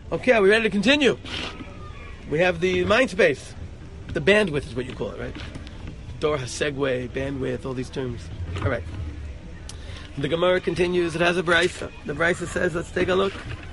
Okay, are we ready to continue? We have the mind space. The bandwidth is what you call it, right? Dor HaSegway, bandwidth, all these terms. All right. The Gemara continues. It has a brisa. The brisa says, let's take a look.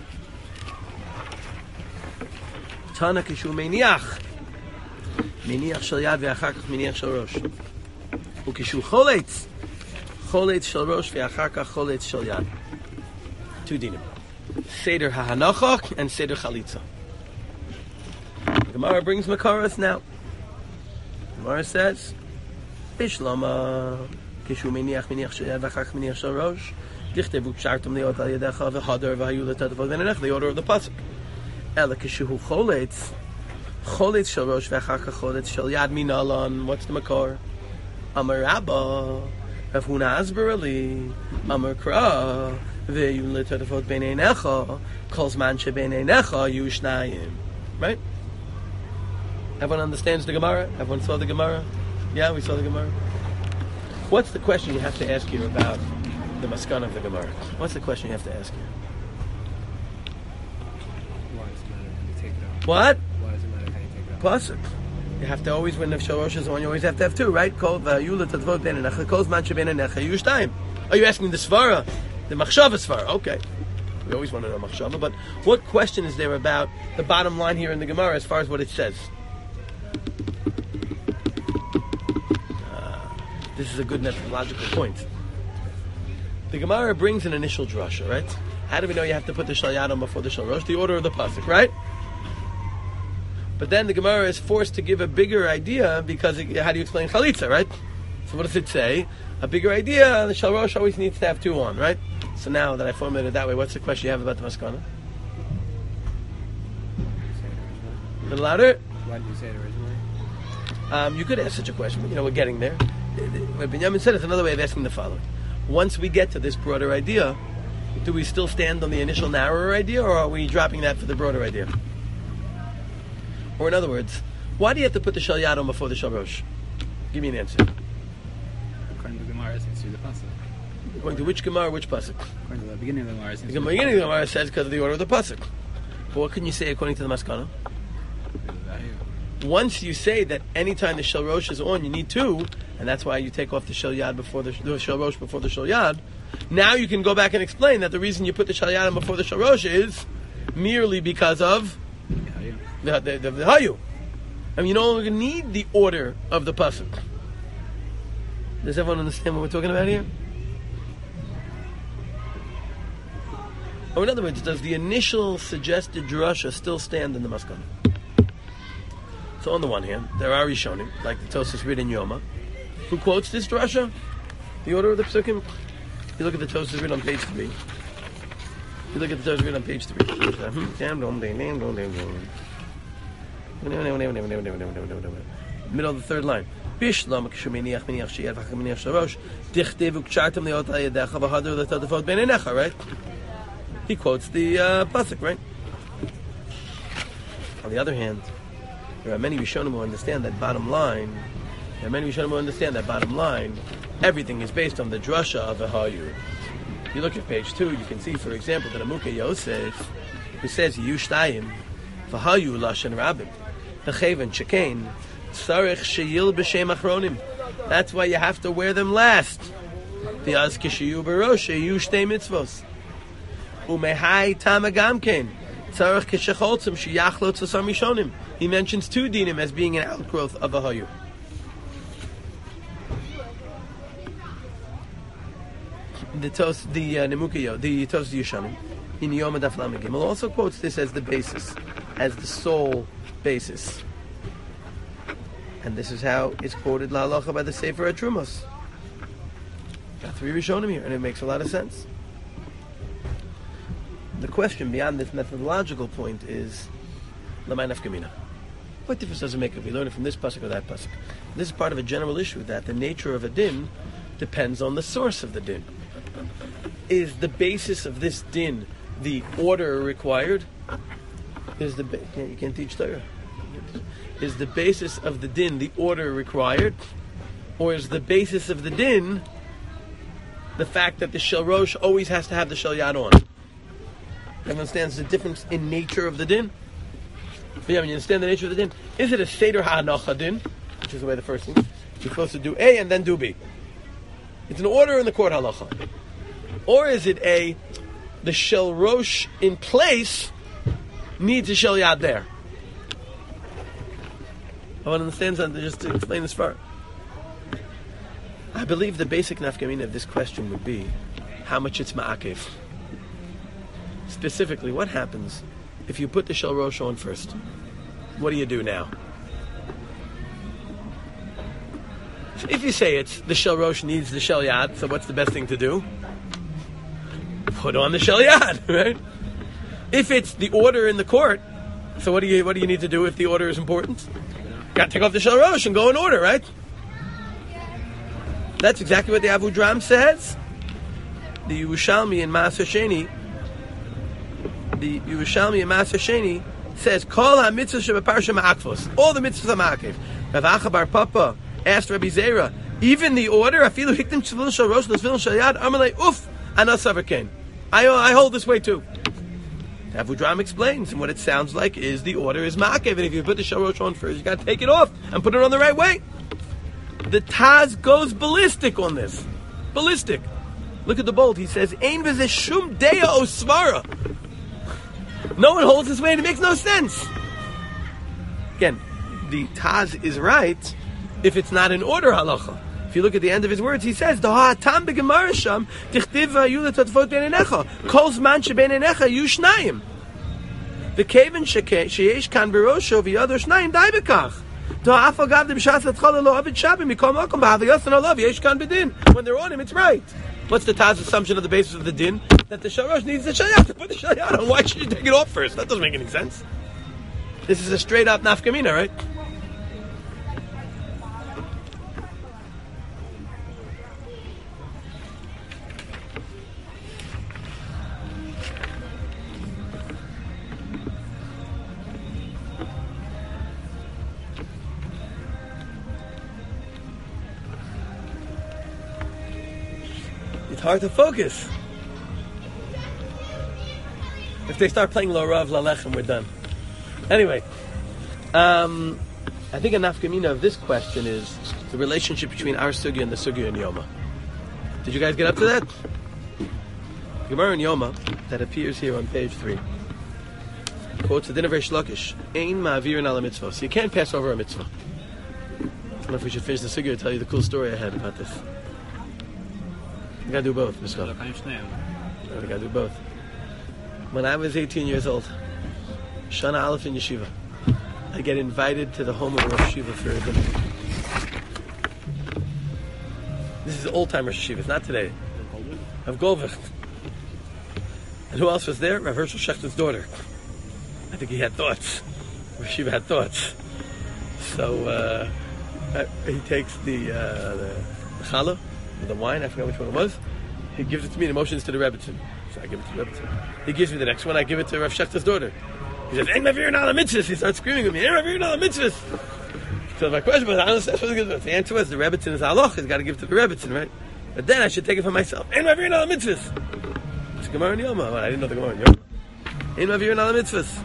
Tana kishu meniach. Meniach shel yad ve'achar kach meniach shel rosh. Ukishu choletz. Choletz shel rosh ve'achar kach choletz shel yad. Two dinim. Seder ha'hanocha and Seder chalitza. The Gemara brings Makaras now. The Gemara says, Bishlama kishu meniach shel yad ve'achar kach meniach shel rosh. Dichtevu pshartum liot al yadecha ve'hadar v'hayu l'tadavot v'nenech. The order of the pasuk. Ela kishu choletz. Choletz shel rosh ve'achar kach choletz shel yad minalan. What's the makar? Amar Rabba, Rav Huna Asber Ali, Amar Kra, ve'yu l'tadavot b'nei necha, kol zman she'b'nei necha yu shnayim. Right? Everyone understands the Gemara? Everyone saw the Gemara? Yeah, we saw the Gemara. What's the question you have to ask here about the maskan of the Gemara? What's the question you have to ask here? Why does it matter how you take it out? What? Why does it matter how you take it out? Pasuk. You have to always, when the shalosh is on, you always have to have two, right? Are you asking the svara, the machshava svara? Okay. We always want to know machshava, but what question is there about the bottom line here in the Gemara as far as what it says? This is a good methodological point. The Gemara brings an initial drasha, right? How do we know you have to put the shal yad on before the shal rosh? The order of the pasuk, right? But then the Gemara is forced to give a bigger idea because how do you explain chalitza, right? So what does it say? A bigger idea, the shal rosh always needs to have two on, right? So now that I formulated it that way, what's the question you have about the maskana? A little louder? Why did you say it originally? You could ask such a question, but we're getting there. What Binyamin said is another way of asking the following. Once we get to this broader idea, do we still stand on the initial narrower idea, or are we dropping that for the broader idea? Or in other words, why do you have to put the shal yad on before the shal rosh? Give me an answer. According to the Gemara, since through the pasuk. According to which Gemara, which pasuk? According to the beginning of the Gemara, The beginning of the Gemara says because of the order of the pasuk. But what can you say according to the maskana? Once you say that anytime the shal rosh is on, you need two, and that's why you take off the shal yad before the shal rosh before the shal yad. Now you can go back and explain that the reason you put the shal yad on before the shal rosh is merely because of the hayu. I mean, you no longer need the order of the pasuk. Does everyone understand what we're talking about here? Or in other words, does the initial suggested drasha still stand in the maskana? So on the one hand, there are Rishonim, like the Tosfos read in Yoma, who quotes this drasha, the order of the psukim. You look at the Tosfos read on page 3. You look at the Tosfos read on page 3. Middle of the third line. Right? He quotes the pasuk, right? On the other hand, there are many Rishonim who understand that bottom line. Everything is based on the drasha of a hayu. If you look at page 2, you can see, for example, that Amukei Yosef, who says Yushtayim, v'hayu lashon rabim, v'cheven shekain, tzarich sheyil b'shem achronim. That's why you have to wear them last. V'az kishiyu barosh yu shtei mitzvos. Umehai tamagamkein. He mentions two dinim as being an outgrowth of a hayu. The Nemukayo, the Tos Yushanim, in Yom Daf Lamed Gimel also quotes this as the basis, as the sole basis. And this is how it's quoted La Halacha by the Sefer HaTrumos. Got three Rishonim here, and it makes a lot of sense. The question beyond this methodological point is L'may nafka mina. What difference does it make if we learn it from this pasuk or that pasuk? This is part of a general issue that the nature of a din depends on the source of the din. Is the basis of this din the order required? You can't teach Torah. Is the basis of the din the order required? Or is the basis of the din the fact that the shel rosh always has to have the shel yad on? Everyone understands the difference in nature of the din? Yeah, when you understand the nature of the din, is it a Seder HaHanocha din, which is the way the first thing, you're supposed to do A and then do B. It's an order in the court halacha. Or is it the Shel Rosh in place needs a Shel Yad there? I want to understand something just to explain this far. I believe the basic nafkamina of this question would be how much it's ma'akev. Specifically, what happens if you put the Shel Rosh on first? What do you do now? If you say it's the Shel Rosh needs the Shel Yad, so what's the best thing to do? Put on the Shel Yad, right? If it's the order in the court, so what do you need to do if the order is important? Got to take off the Shel Rosh and go in order, right? That's exactly what the Avudraham says. The Yerushalmi in Maaser Sheni says, Kol ha-mitzvah shebeparsha ma'akvos. All the mitzvahs are ma'akev. Rav Acha bar Papa asked Rabbi Zera, even the order, afilu hiktim tefillin shel rosh l'tefillin shel yad, amalei uf, anas averkein. I hold this way too. Avudraham explains, and what it sounds like is the order is ma'akev, and if you put the shel rosh on first, you got to take it off and put it on the right way. The Taz goes ballistic on this. Ballistic. Look at the bold. He says, Ein v'zeh shum deya o svara. No one holds this way, and it makes no sense. Again, the Taz is right if it's not in order halacha. If you look at the end of his words, he says, "Da'atam begemara sham tichtiv v'ayu letatfot ben enecha kol zman sheben enecha yu shnayim v'keven sheyesh kan berosho v'yador shnayim dai bekach da'af agav d'b'shas atchal lo avid shabim mikom makom b'havayos and olav yesh kan bedin." When they're on him, it's right. What's the Taz assumption of the basis of the din? That the Shel Rosh needs the Shel Yad to put the Shel Yad on. Why should you take it off first? That doesn't make any sense. This is a straight up nafkamina, right? Hard to focus. If they start playing Lo Rav La Lechem, we're done. Anyway, I think a nafkamina of this question is the relationship between our sugya and the sugya in Yoma. Did you guys get up to that? Gemara in Yoma that appears here on page 3 quotes the din of Reish Lakish: "Ein ma'avirin ala mitzvah." So you can't pass over a mitzvah. I don't know if we should finish the sugya to tell you the cool story I had about this. You gotta do both, Mishka. You gotta do both. When I was 18 years old, Shana Aleph in Yeshiva, I get invited to the home of Rosh Yeshiva for a dinner. This is old-time Rosh Yeshiva, it's not today. Of Golvicht. And who else was there? Rav Hershel Shechter's daughter. I think he had thoughts. Rosh Yeshiva had thoughts. So he takes the challah, the wine, I forgot which one it was. He gives it to me, the motions to the Rebbetzin. So I give it to the Rebbetzin. He gives me the next one, I give it to Rav Shechter's daughter. He says, "Ein mavir ala mitzvahs." He starts screaming at me, "Ein mavir ala mitzvahs." So my question was, I don't understand what it is. The answer was, the Rebbetzin is halach, he's got to give it to the Rebbetzin, right? But then I should take it for myself. "Ein mavir ala mitzvahs." It's Gemara in Yoma. Well, I didn't know the Gemara in Yoma. "Ein mavir ala mitzvahs."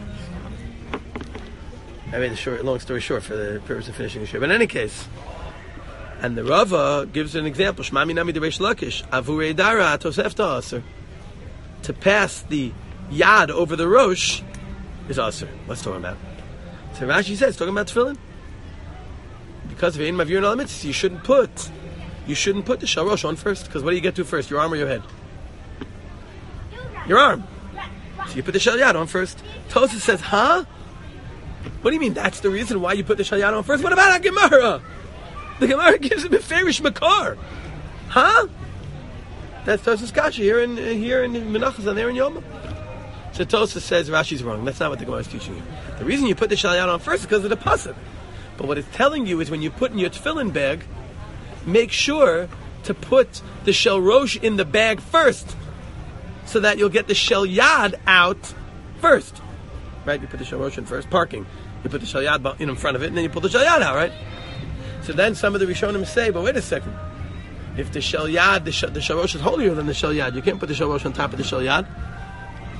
I made a long story short for the purpose of finishing the show. But in any case, and the Rava gives an example. Shmami nami de Reish Lakish. Avurei dara tosefta aser. To pass the yad over the rosh is aser. What's talking about? So Rashi says, talking about tefillin. Because of ein mavir al mitzvah, you shouldn't put the shel rosh on first. Because what do you get to first? Your arm or your head? Your arm. So you put the shel yad on first. Tosafos says, huh? What do you mean? That's the reason why you put the shel yad on first? What about a Gemara? The Gemara gives him a farish makar. Huh? That's Tosafos Kasha here in Menachos and there in Yoma. So Tosafos says Rashi's wrong. That's not what the Gemara is teaching you. The reason you put the shel yad on first is because of the pasuk. But what it's telling you is when you put in your tefillin bag, make sure to put the shel rosh in the bag first, so that you'll get the shel yad out first. Right? You put the shel rosh in first. Parking. You put the shel yad in front of it, and then you pull the shel yad out. Right? So then some of the Rishonim say, but wait a second. If the shel yad, the shel rosh is holier than the shel yad, you can't put the shel rosh on top of the shel yad.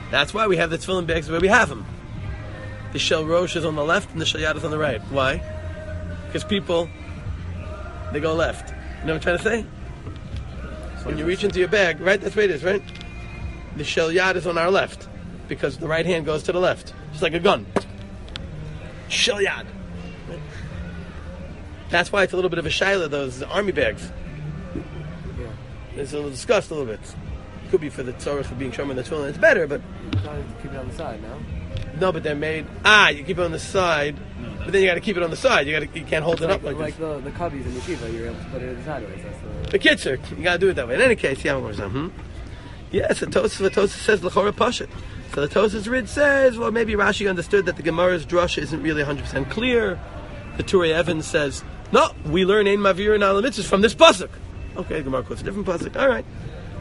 That's why we have the tefillin bags the way we have them. The shel rosh is on the left and the shel yad is on the right. Why? Because people, they go left. You know what I'm trying to say? When you reach into your bag, right? That's the way it is, right? The shel yad is on our left because the right hand goes to the left. Just like a gun. Shel yad. Right? That's why it's a little bit of a shaila, those army bags. Yeah. It's a little discussed a little bit. Could be for the tzorah for being shomer in the tefillin. It's better, but You try to keep it on the side, no? no. But they're made. You keep it on the side, but then you got to keep it on the side. You can't hold it up like Like this. the cubbies in yeshiva, you're able to put it sideways. That's The kitzer, you got to do it that way. In any case, yeah, yes, the Tosfos says l'chora pashut. So the Tosfos Rid says, well, maybe Rashi understood that the Gemara's drasha isn't really 100% clear. The Turei Evans says, no, we learn ein mavir and ala mitzvahs from this pasuk. Okay, Gemara quotes a different pasuk. All right.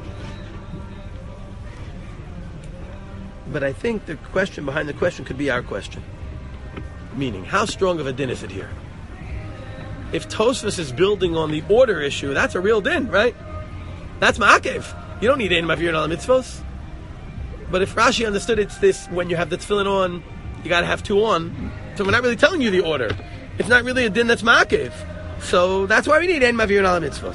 But I think the question behind the question could be our question. Meaning, how strong of a din is it here? If Tosfos is building on the order issue, that's a real din, right? That's ma'akev. You don't need ein mavir and ala mitzvos. But if Rashi understood it's this, when you have the tefillin on, you got to have two on. So we're not really telling you the order. It's not really a din that's ma'akev. So that's why we need ein mavir and ala mitzvos.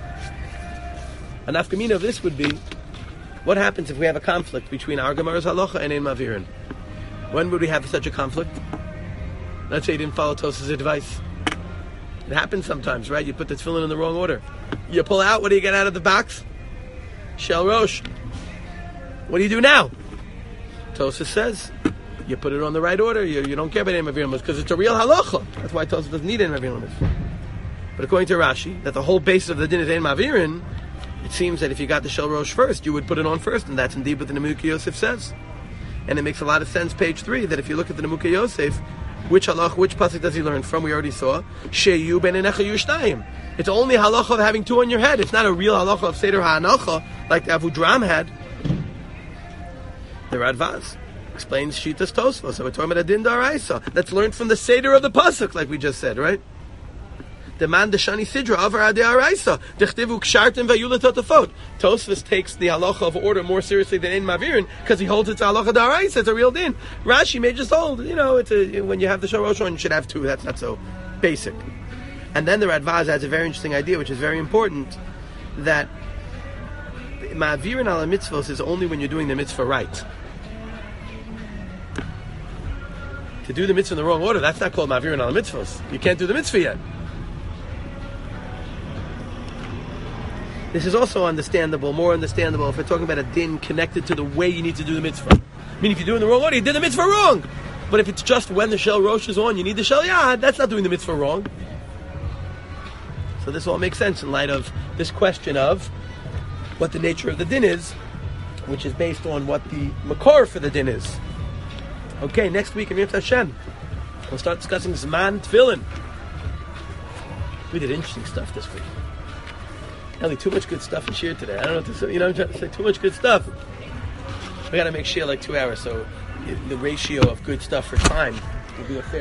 A nafkamina of this would be, what happens if we have a conflict between our Gemara's halacha and ein mavirin? When would we have such a conflict? Let's say you didn't follow Tosfos' advice. It happens sometimes, right? You put the tefillin in the wrong order. You pull out, what do you get out of the box? Shel rosh. What do you do now? Tosfos says, you put it on the right order. You don't care about ein mavirin because it's a real halacha. That's why Tosfos doesn't need ein mavirin. But according to Rashi, that the whole basis of the din is ein mavirin, it seems that if you got the shel rosh first, you would put it on first, and that's indeed what the Nemuka Yosef says. And it makes a lot of sense, page 3, that if you look at the Nemuka Yosef, which pasuk does he learn from? We already saw. Sheyu ben enecha yushtayim. It's only halacha of having two on your head. It's not a real halacha of Seder HaHanacha, like the Avudram had. The Radvaz explains Shitas Tosfos. So we're talking about a din d'oraisa. That's learned from the Seder of the pasuk, like we just said, right? The man the shani sidra avar ade araisa dechtivu kshartim vayula totafot. Tosfos takes the halacha of order more seriously than ein mavirin because he holds it's halacha d'araisa. It's a real din. Rashi may just hold, it's when you have the shel rosh on, you should have two. That's not so basic. And then the Radvaz adds a very interesting idea, which is very important, that mavirin ala mitzvos is only when you're doing the mitzvah right. To do the mitzvah in the wrong order, that's not called mavirin ala mitzvos. You can't do the mitzvah yet. This is also understandable, more understandable, if we're talking about a din connected to the way you need to do the mitzvah. I mean, if you're doing the wrong order, you did the mitzvah wrong. But if it's just when the shel rosh is on, you need the shel yad, that's not doing the mitzvah wrong. So this all makes sense in light of this question of what the nature of the din is, which is based on what the makor for the din is. Okay, next week in Yom Hashem, we'll start discussing Zman Tefillin. We did interesting stuff this week. Ellie, too much good stuff in shir today. I don't know what to say. I'm trying to say too much good stuff. We got to make shir like 2 hours, so the ratio of good stuff for time will be a fair.